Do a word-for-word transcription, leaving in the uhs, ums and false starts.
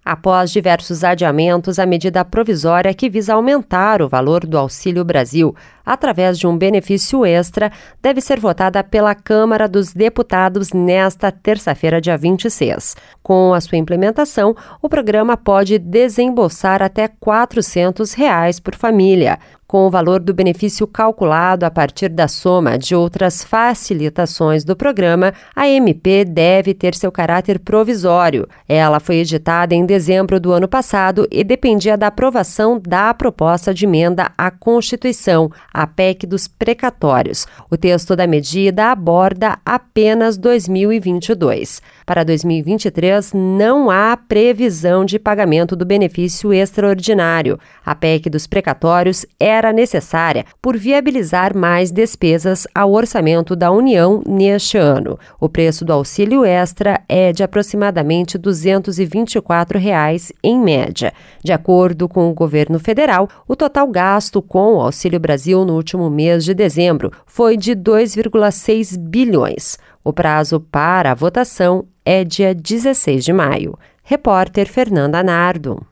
Após diversos adiamentos, a medida provisória que visa aumentar o valor do Auxílio Brasil através de um benefício extra deve ser votada pela Câmara dos Deputados nesta terça-feira, dia vinte e seis. Com a sua implementação, o programa pode desembolsar até quatrocentos reais por família. Com o valor do benefício calculado a partir da soma de outras facilitações do programa, a M P deve ter seu caráter provisório. Ela foi editada em dezembro do ano passado e dependia da aprovação da proposta de emenda à Constituição, a P E C dos precatórios. O texto da medida aborda apenas dois mil e vinte e dois. Para dois mil e vinte e três, não há previsão de pagamento do benefício extraordinário. A P E C dos precatórios é era necessária por viabilizar mais despesas ao orçamento da União neste ano. O preço do auxílio extra é de aproximadamente duzentos e vinte e quatro reais em média. De acordo com o governo federal, o total gasto com o Auxílio Brasil no último mês de dezembro foi de dois vírgula seis bilhões. O prazo para a votação é dia dezesseis de maio. Repórter Fernanda Nardo.